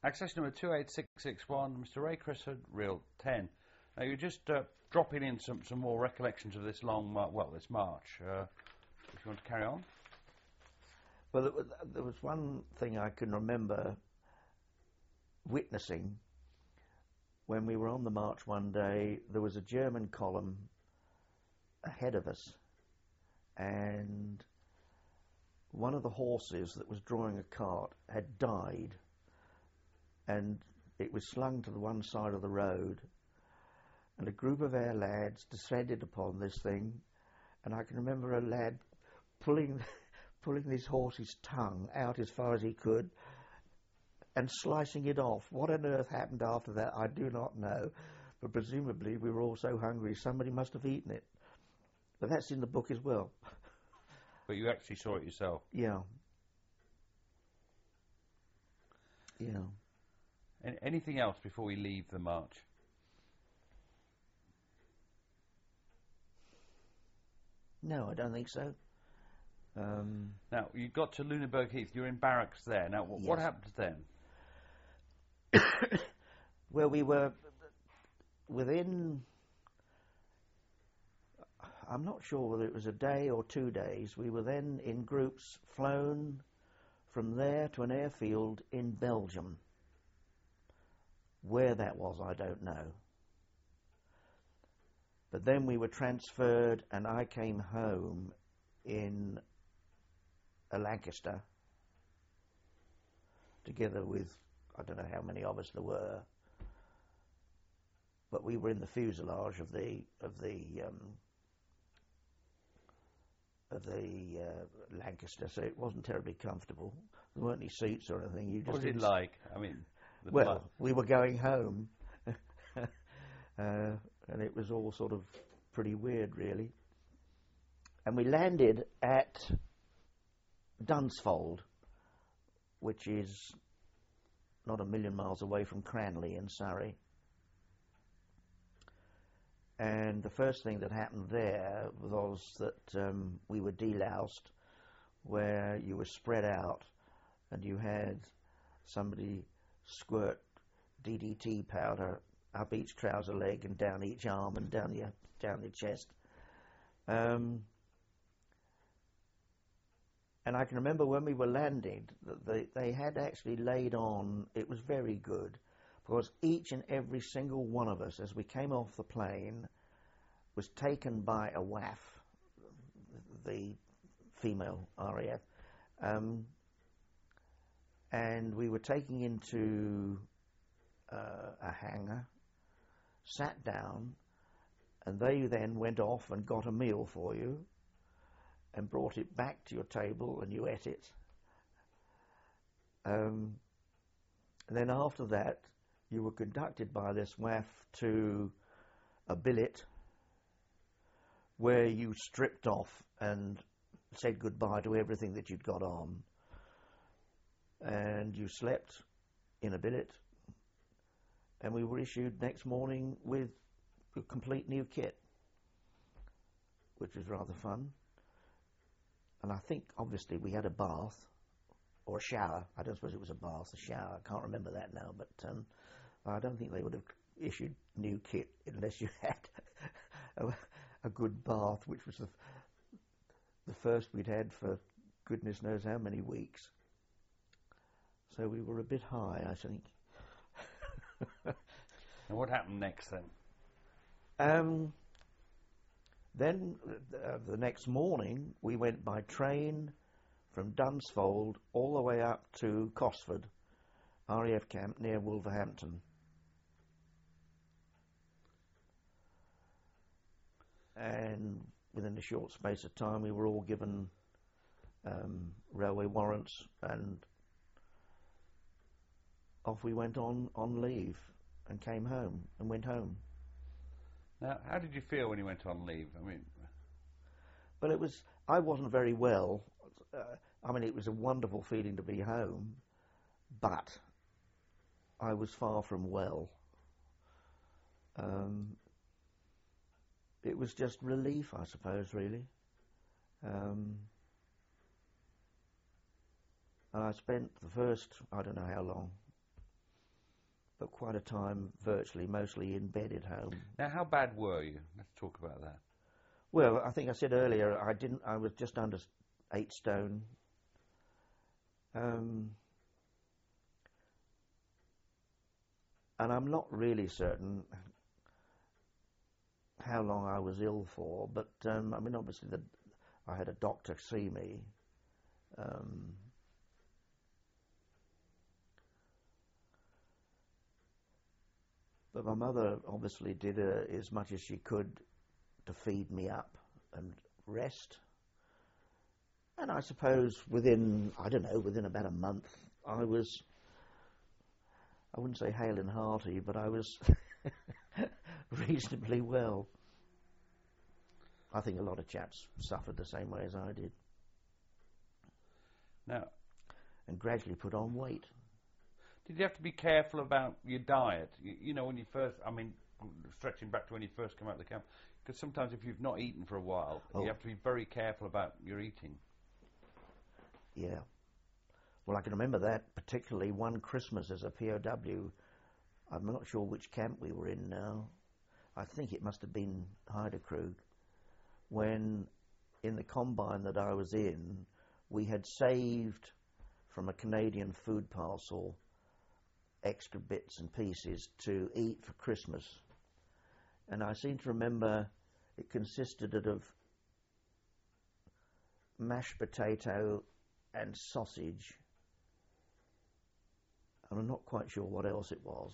Access number 28661, Mr. Ray Crisford, reel 10. Now you're just dropping in some more recollections of this this march. If you want to carry on. Well, there was one thing I can remember witnessing when we were on the march one day. There was a German column ahead of us, and one of the horses that was drawing a cart had died, and it was slung to the one side of the road, and a group of our lads descended upon this thing, and I can remember a lad pulling this horse's tongue out as far as he could and slicing it off. What on earth happened after that, I do not know, but presumably we were all so hungry somebody must have eaten it. But that's in the book as well. But you actually saw it yourself? Yeah. Yeah. Anything else before we leave the march? No, I don't think so. Now, you got to Lunenburg Heath. You're in barracks there. Now, what Yes. happened then? Well, we were within, I'm not sure whether it was a day or 2 days, we were then in groups flown from there to an airfield in Belgium. Where that was, I don't know. But then we were transferred, and I came home in a Lancaster, together with, I don't know how many of us there were, but we were in the fuselage of the Lancaster, so it wasn't terribly comfortable. There weren't any seats or anything. You just What was it like? I mean, we were going home, and it was all sort of pretty weird, really. And we landed at Dunsfold, which is not a million miles away from Cranley in Surrey. And the first thing that happened there was that we were deloused, where you were spread out and you had somebody squirt DDT powder up each trouser leg and down each arm and down your chest. And I can remember when we were landed, they had actually laid on, it was very good, because each and every single one of us, as we came off the plane, was taken by a WAF, the female RAF, and we were taken into a hangar, sat down, and they then went off and got a meal for you and brought it back to your table, and you ate it. And then after that, you were conducted by this WAF to a billet where you stripped off and said goodbye to everything that you'd got on. And you slept in a billet, and we were issued next morning with a complete new kit, which was rather fun. And I think, obviously, we had a bath or a shower. I don't suppose it was a bath, a shower. I can't remember that now, but I don't think they would have issued new kit unless you had a good bath, which was the first we'd had for goodness knows how many weeks. So we were a bit high, I think. And what happened next then? Then the next morning we went by train from Dunsfold all the way up to Cosford, RAF camp near Wolverhampton. And within a short space of time we were all given railway warrants, and off we went on leave and came home and went home. Now, how did you feel when you went on leave? I mean, well, I wasn't very well. I mean, it was a wonderful feeling to be home, but I was far from well. It was just relief, I suppose, really. And I spent the first, I don't know how long, but quite a time virtually, mostly in bed at home. Now, how bad were you? Let's talk about that. Well, I think I said earlier, I was just under 8 stone. And I'm not really certain how long I was ill for, but I mean, obviously I had a doctor see me. But my mother obviously did as much as she could to feed me up and rest. And I suppose within about a month, I wouldn't say hale and hearty, but I was reasonably well. I think a lot of chaps suffered the same way as I did. Now, and gradually put on weight. Did you have to be careful about your diet? You know, when you first, I mean, stretching back to when you first come out of the camp, because sometimes if you've not eaten for a while, you have to be very careful about your eating. Yeah. Well, I can remember that particularly one Christmas as a POW. I'm not sure which camp we were in now. I think it must have been Heidekrug, when in the combine that I was in, we had saved from a Canadian food parcel extra bits and pieces to eat for Christmas. And I seem to remember it consisted of mashed potato and sausage. And I'm not quite sure what else it was.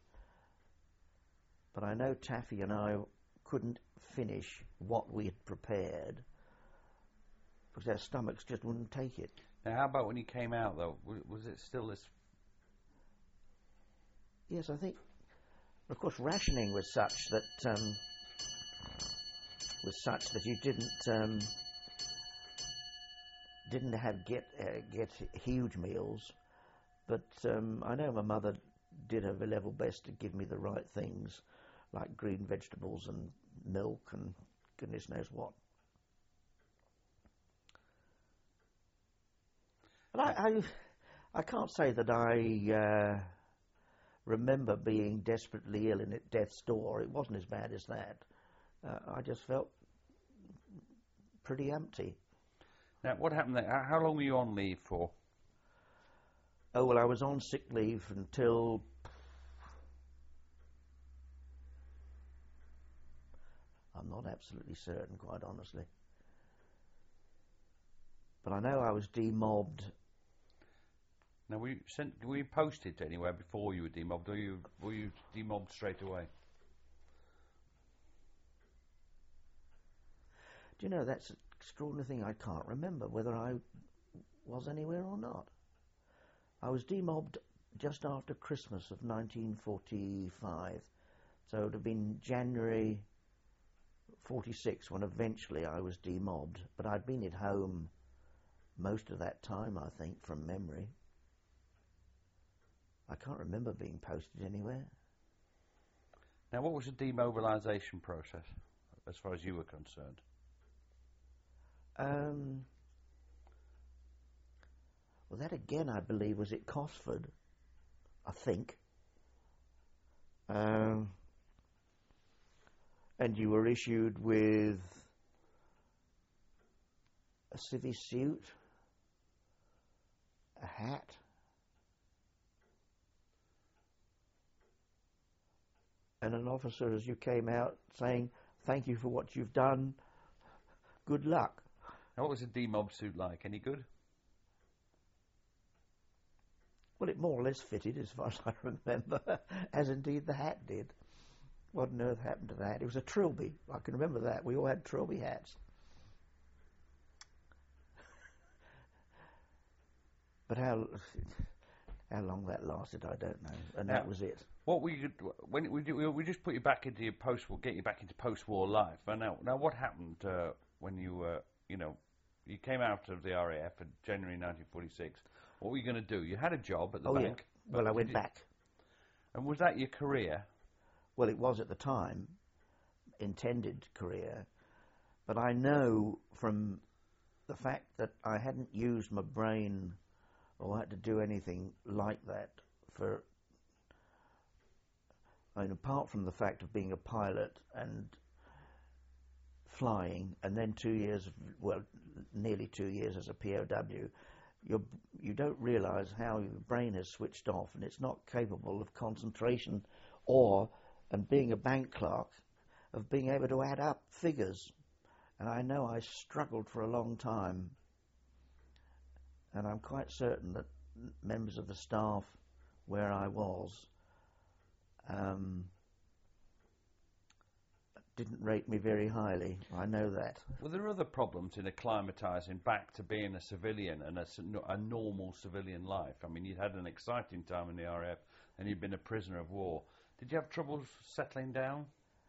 But I know Taffy and I couldn't finish what we had prepared because our stomachs just wouldn't take it. Now, how about when you came out, though? Was it still this? Yes, I think. Of course, rationing was such that you didn't have get huge meals. But I know my mother did her level best to give me the right things, like green vegetables and milk and goodness knows what. But I can't say that I remember being desperately ill and at death's door. It wasn't as bad as that. I just felt pretty empty. Now, what happened there? How long were you on leave for? Oh, well, I was on sick leave until I'm not absolutely certain, quite honestly. But I know I was demobbed. Now, were you posted to anywhere before you were demobbed, or were you demobbed straight away? Do you know, that's an extraordinary thing. I can't remember whether I was anywhere or not. I was demobbed just after Christmas of 1945. So it would have been January 46 when eventually I was demobbed. But I'd been at home most of that time, I think, from memory. I can't remember being posted anywhere. Now, what was the demobilisation process, as far as you were concerned? Well, that again, I believe, was at Cosford, I think. And you were issued with a civvy suit, a hat, and an officer as you came out saying, "Thank you for what you've done. Good luck." Now, what was the demob suit like? Any good? Well, it more or less fitted, as far as I remember, as indeed the hat did. What on earth happened to that? It was a trilby. I can remember that. We all had trilby hats. But how long that lasted, I don't know. And that was it. What we just put you back into your get you back into post-war life. And now, what happened when you were, you came out of the RAF in January 1946? What were you going to do? You had a job at the bank. Yeah. Well, I went back. And was that your career? Well, it was at the time, intended career. But I know from the fact that I hadn't used my brain or had to do anything like that for I mean, apart from the fact of being a pilot and flying, and then 2 years, well, nearly 2 years as a POW, you don't realise how your brain has switched off and it's not capable of concentration and being a bank clerk, of being able to add up figures. And I know I struggled for a long time, and I'm quite certain that members of the staff where I was didn't rate me very highly. I know that. Well, there are other problems in acclimatising back to being a civilian and a normal civilian life. I mean, you'd had an exciting time in the RAF and you'd been a prisoner of war. Did you have trouble settling down?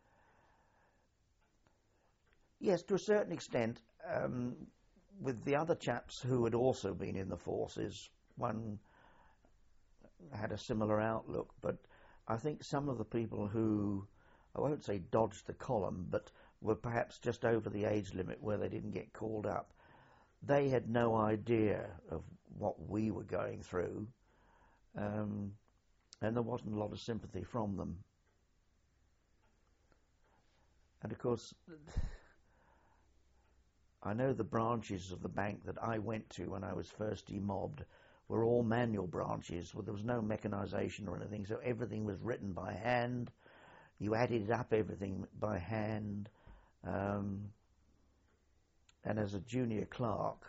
Yes, to a certain extent. With the other chaps who had also been in the forces, one had a similar outlook, but I think some of the people who, I won't say dodged the column, but were perhaps just over the age limit where they didn't get called up, they had no idea of what we were going through, and there wasn't a lot of sympathy from them. And of course, I know the branches of the bank that I went to when I was first demobbed were all manual branches, where there was no mechanisation or anything, so everything was written by hand. You added up everything by hand. And as a junior clerk,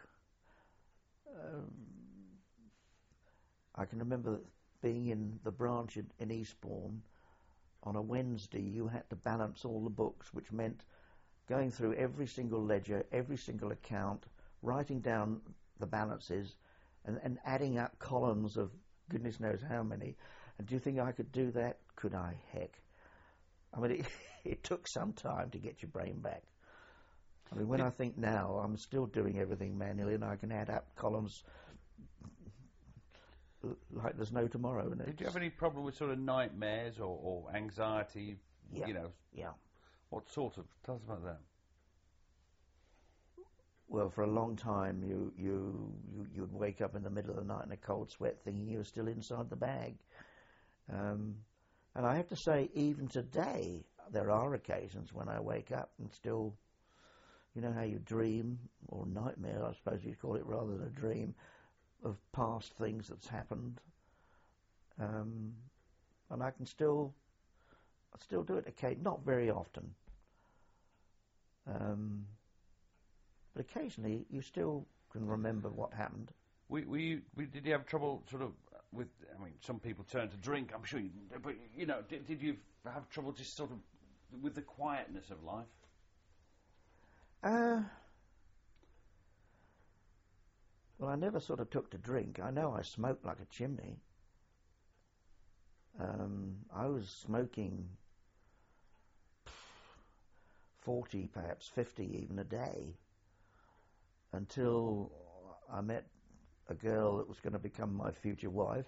I can remember being in the branch in Eastbourne on a Wednesday. You had to balance all the books, which meant going through every single ledger, every single account, writing down the balances, and adding up columns of goodness knows how many. And do you think I could do that? Could I? Heck. I mean, it took some time to get your brain back. I mean, when I think now, I'm still doing everything manually, and I can add up columns like there's no tomorrow. Did you have any problem with sort of nightmares or anxiety? Yeah. You know. Yeah. What sort of? Tell us about that. Well, for a long time, you'd wake up in the middle of the night in a cold sweat, thinking you were still inside the bag. And I have to say, even today, there are occasions when I wake up and still, you know how you dream, or nightmare, I suppose you'd call it, rather than a dream, of past things that's happened. And I can still do it occasionally, not very often. But occasionally you still can remember what happened. Did you have trouble sort of with, I mean, some people turn to drink, I'm sure you didn't, but, you know, did you have trouble just sort of with the quietness of life? Well, I never sort of took to drink. I know I smoked like a chimney. I was smoking 40, perhaps 50 even a day, until I met a girl that was going to become my future wife.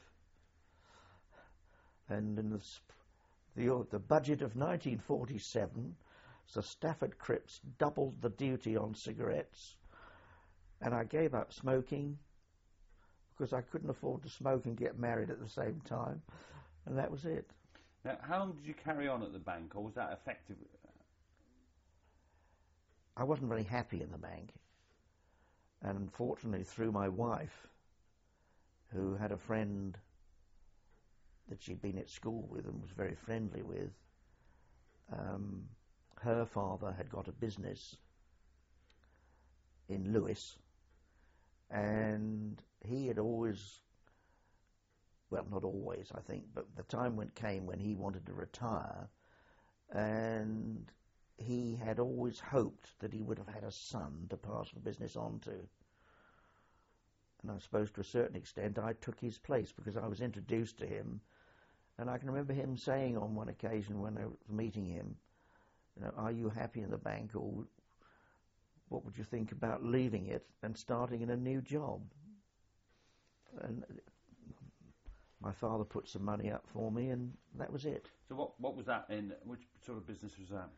And in the budget of 1947, Sir Stafford Cripps doubled the duty on cigarettes, and I gave up smoking because I couldn't afford to smoke and get married at the same time, and that was it. Now, how long did you carry on at the bank, or was that effective? I wasn't very happy in the bank, and unfortunately, through my wife, who had a friend that she'd been at school with and was very friendly with, her father had got a business in Lewes, and he had always, well, not always, I think, but the time came when he wanted to retire, and he had always hoped that he would have had a son to pass the business on to. And I suppose to a certain extent I took his place because I was introduced to him, and I can remember him saying on one occasion when I was meeting him, you know, are you happy in the bank, or what would you think about leaving it and starting in a new job? And my father put some money up for me, and that was it. So what was that in? Which sort of business was that?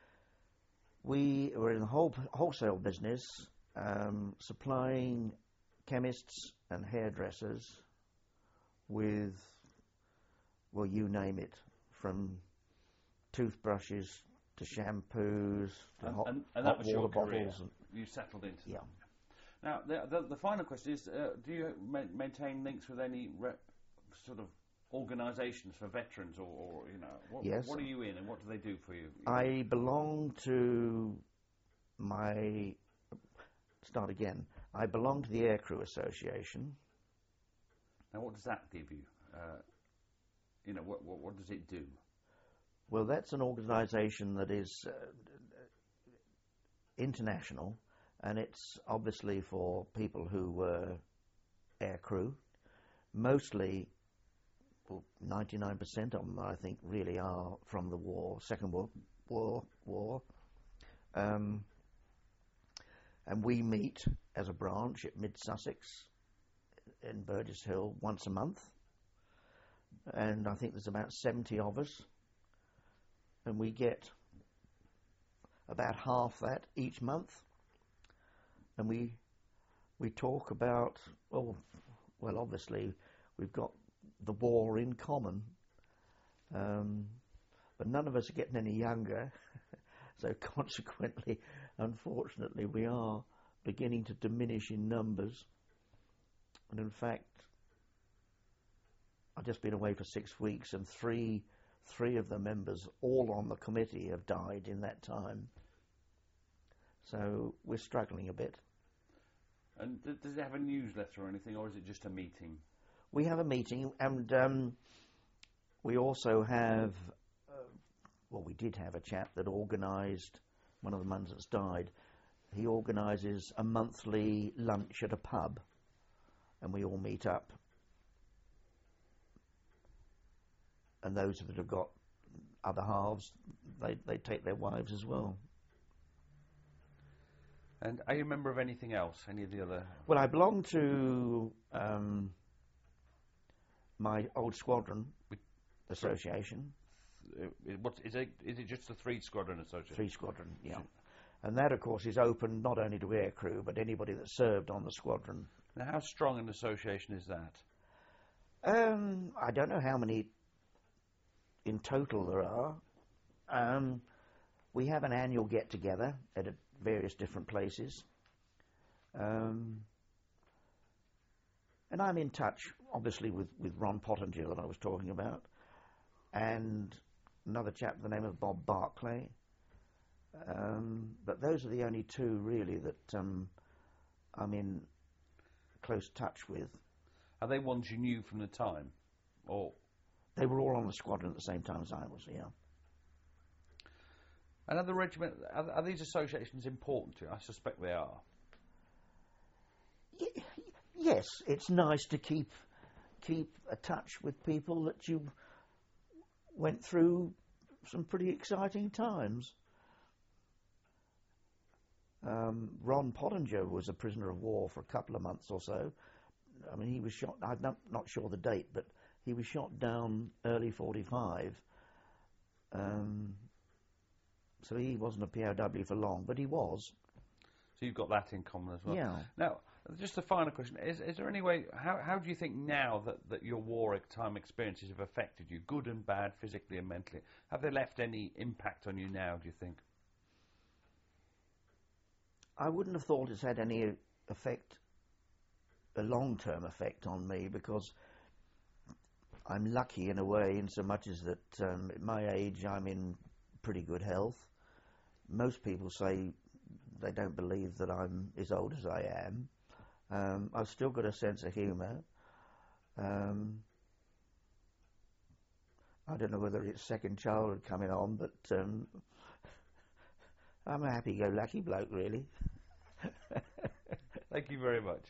We were in the wholesale business, supplying chemists and hairdressers with, well, you name it, from toothbrushes to shampoos to hot that was your water career. bottles. You settled into Yeah. that. Now, the final question is, do you maintain links with any sort of organisations for veterans, or you know, Yes. what are you in and what do they do for you? I belong to I belong to the Aircrew Association. Now, what does that give you? You know, what does it do? Well, that's an organisation that is international, and it's obviously for people who were aircrew. Mostly, well, 99% of them, I think, really are from the war, Second World War. And we meet as a branch at Mid Sussex in Burgess Hill once a month. And I think there's about 70 of us. And we get about half that each month. And we talk about, well, obviously, we've got the war in common. But none of us are getting any younger. So consequently, unfortunately, we are beginning to diminish in numbers. And in fact, I've just been away for 6 weeks, and three of the members, all on the committee, have died in that time. So we're struggling a bit. And does it have a newsletter or anything, or is it just a meeting? We have a meeting, and we also have, we did have a chap that organised, one of the ones that's died, he organises a monthly lunch at a pub, and we all meet up. And those that have got other halves, they take their wives as well. And are you a member of anything else? Any of the other? Well, I belong to my old squadron association. Is it just the 3 Squadron Association? 3 Squadron, yeah. And that, of course, is open not only to aircrew, but anybody that served on the squadron. Now, how strong an association is that? I don't know how many in total there are. We have an annual get-together at various different places. And I'm in touch, obviously, with Ron Pottinger that I was talking about, and another chap by the name of Bob Barclay. But those are the only 2 really that I'm in close touch with. Are they ones you knew from the time, or? They were all on the squadron at the same time as I was, yeah. And are the regiment, are these associations important to you? I suspect they are. Yes, it's nice to keep a touch with people that you went through some pretty exciting times. Ron Pottinger was a prisoner of war for a couple of months or so. I mean, he was shot, I'm not sure the date, but he was shot down early 45. So he wasn't a POW for long, but he was. So you've got that in common as well. Yeah. Now, just a final question. Is there any way, how do you think now that your wartime experiences have affected you, good and bad, physically and mentally? Have they left any impact on you now, do you think? I wouldn't have thought it's had any effect, a long-term effect on me, because I'm lucky in a way, in so much as that at my age I'm in pretty good health. Most people say they don't believe that I'm as old as I am. I've still got a sense of humour. I don't know whether it's second childhood coming on, but I'm a happy-go-lucky bloke, really. Thank you very much.